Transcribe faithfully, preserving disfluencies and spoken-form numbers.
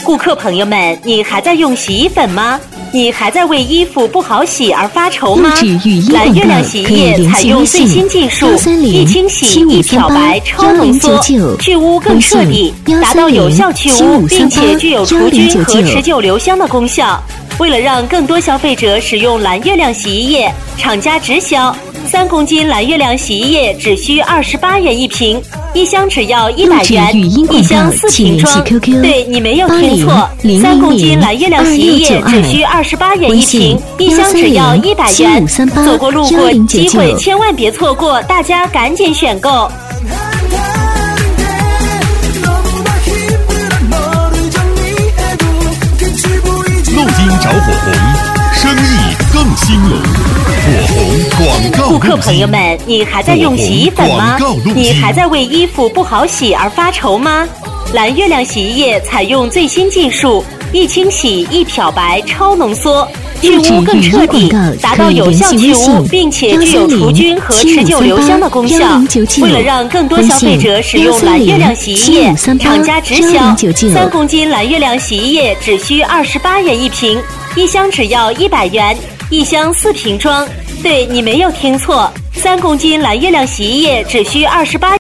顾客朋友们，你还在用洗衣粉吗？你还在为衣服不好洗而发愁吗？蓝月亮洗衣液采用最新技术，一清洗一漂白超浓缩，去污更彻底，达到有效去污，并且具有除菌和持久留香的功效。为了让更多消费者使用蓝月亮洗衣液，厂家直销三公斤蓝月亮洗衣液只需二十八元一瓶，一箱只要一百元，一箱四瓶装。对，你没有听错，三公斤蓝月亮洗衣液只需二十八元一瓶，一箱只要一百元。走过路过，机会千万别错过，大家赶紧选购。 路金找火红，生意更兴隆。火红广告。 顾客朋友们，你还在用洗衣粉吗？你还在为衣服不好洗而发愁吗？蓝月亮洗衣液采用最新技术，一清洗一漂白超浓缩，去污更彻底，达到有效去污，并且具有除菌和持久留香的功效。为了让更多消费者使用蓝月亮洗衣液，厂家直销三公斤蓝月亮洗衣液只需二十八元一瓶，一箱只要一百元，一箱四瓶装。对，你没有听错，三公斤蓝月亮洗衣液只需二十八。